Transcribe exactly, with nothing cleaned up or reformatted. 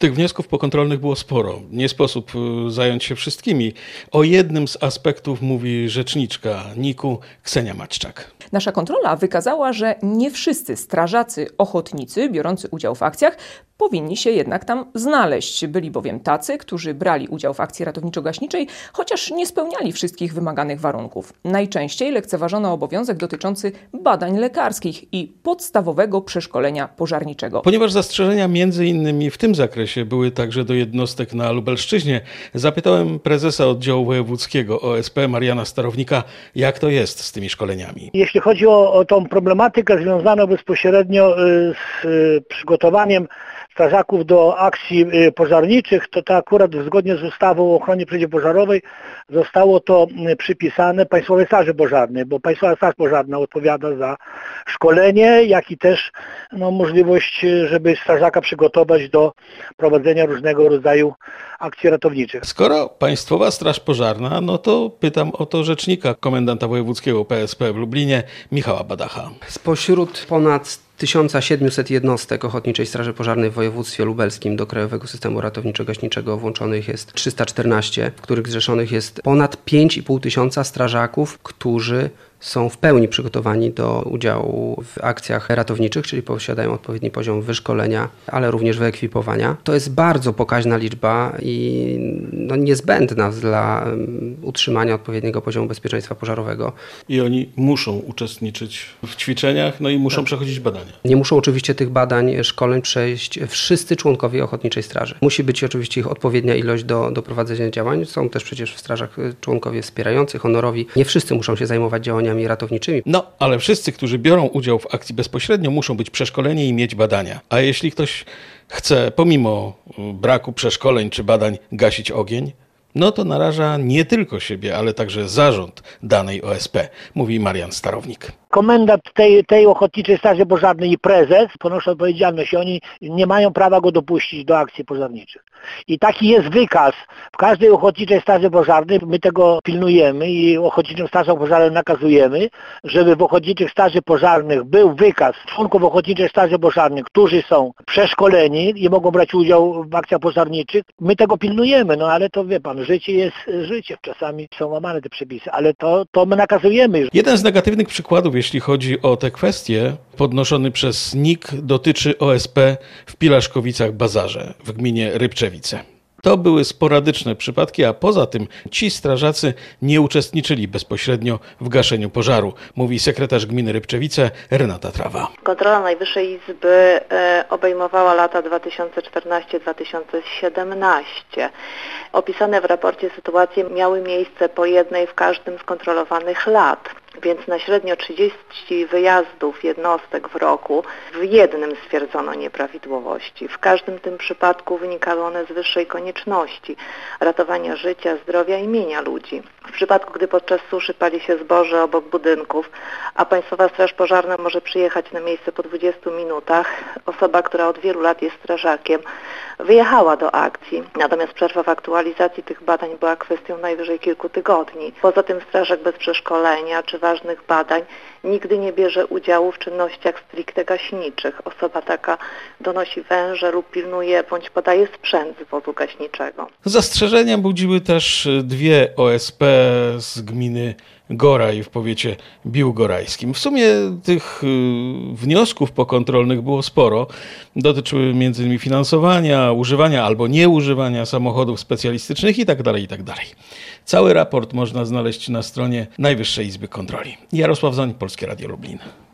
Tych wniosków pokontrolnych było sporo. Nie sposób zająć się wszystkimi. O jednym z aspektów mówi rzeczniczka niku Ksenia Maćczak. Nasza kontrola wykazała, że nie wszyscy strażacy ochotnicy biorący udział w akcjach powinni się jednak tam znaleźć. Byli bowiem tacy, którzy brali udział w akcji ratowniczo-gaśniczej, chociaż nie spełniali wszystkich wymaganych warunków. Najczęściej lekceważono obowiązek dotyczący badań lekarskich i podstawowego przeszkolenia pożarniczego. Ponieważ zastrzeżenia między innymi w tym zakresie były także do jednostek na Lubelszczyźnie, zapytałem prezesa oddziału wojewódzkiego O S P Mariana Starownika, jak to jest z tymi szkoleniami. Jeśli chodzi o, o tą problematykę związaną bezpośrednio z y, przygotowaniem strażaków do akcji pożarniczych, to, to akurat zgodnie z ustawą o ochronie przeciwpożarowej zostało to przypisane Państwowej Straży Pożarnej, bo Państwowa Straż Pożarna odpowiada za szkolenie, jak i też no, możliwość, żeby strażaka przygotować do prowadzenia różnego rodzaju akcji ratowniczych. Skoro Państwowa Straż Pożarna, no to pytam o to rzecznika komendanta wojewódzkiego P S P w Lublinie, Michała Badacha. Spośród ponad tysiąc siedemset jednostek Ochotniczej Straży Pożarnej w województwie lubelskim do Krajowego Systemu Ratowniczo-Gaśniczego włączonych jest trzysta czternaście, w których zrzeszonych jest ponad pięć i pół tysiąca strażaków, którzy są w pełni przygotowani do udziału w akcjach ratowniczych, czyli posiadają odpowiedni poziom wyszkolenia, ale również wyekwipowania. To jest bardzo pokaźna liczba i no, niezbędna dla utrzymania odpowiedniego poziomu bezpieczeństwa pożarowego. I oni muszą uczestniczyć w ćwiczeniach, no i muszą tak. przechodzić badania. Nie muszą oczywiście tych badań, szkoleń przejść wszyscy członkowie Ochotniczej Straży. Musi być oczywiście ich odpowiednia ilość do, do prowadzenia działań. Są też przecież w strażach członkowie wspierający, honorowi. Nie wszyscy muszą się zajmować działaniami ratowniczymi. No, ale wszyscy, którzy biorą udział w akcji bezpośrednio, muszą być przeszkoleni i mieć badania. A jeśli ktoś chce, pomimo braku przeszkoleń czy badań, gasić ogień, no to naraża nie tylko siebie, ale także zarząd danej O S P, mówi Marian Starownik. Komendant tej, tej Ochotniczej Straży Pożarnej i prezes ponoszą odpowiedzialność. Oni nie mają prawa go dopuścić do akcji pożarniczych. I taki jest wykaz. W każdej Ochotniczej Straży Pożarnej my tego pilnujemy i Ochotniczym Strażom Pożarnym nakazujemy, żeby w Ochotniczych Straży Pożarnych był wykaz członków Ochotniczej Straży Pożarnej, którzy są przeszkoleni i mogą brać udział w akcjach pożarniczych. My tego pilnujemy, no ale to wie pan, życie jest życiem. Czasami są łamane te przepisy, ale to, to my nakazujemy. Jeden z negatywnych przykładów, jeśli chodzi o te kwestie, podnoszony przez nik, dotyczy O S P w Pilaszkowicach-Bazarze w gminie Rybczewice. To były sporadyczne przypadki, a poza tym ci strażacy nie uczestniczyli bezpośrednio w gaszeniu pożaru, mówi sekretarz gminy Rybczewice Renata Trawa. Kontrola Najwyższej Izby obejmowała lata dwa tysiące czternaście do dwa tysiące siedemnaście. Opisane w raporcie sytuacje miały miejsce po jednej w każdym z kontrolowanych lat. Więc na średnio trzydzieści wyjazdów jednostek w roku w jednym stwierdzono nieprawidłowości. W każdym tym przypadku wynikały one z wyższej konieczności ratowania życia, zdrowia i mienia ludzi. W przypadku, gdy podczas suszy pali się zboże obok budynków, a Państwowa Straż Pożarna może przyjechać na miejsce po dwudziestu minutach, osoba, która od wielu lat jest strażakiem, wyjechała do akcji. Natomiast przerwa w aktualizacji tych badań była kwestią najwyżej kilku tygodni. Poza tym strażak bez przeszkolenia czy ważnych badań nigdy nie bierze udziału w czynnościach stricte gaśniczych. Osoba taka donosi węże lub pilnuje bądź podaje sprzęt z wozu gaśniczego. Zastrzeżenia budziły też dwie O S P z gminy Goraj w powiecie biłgorajskim. W sumie tych wniosków pokontrolnych było sporo. Dotyczyły między innymi finansowania, używania albo nieużywania samochodów specjalistycznych itd., itd. Cały raport można znaleźć na stronie Najwyższej Izby Kontroli. Jarosław Zoń, Polskie Radio Lublin.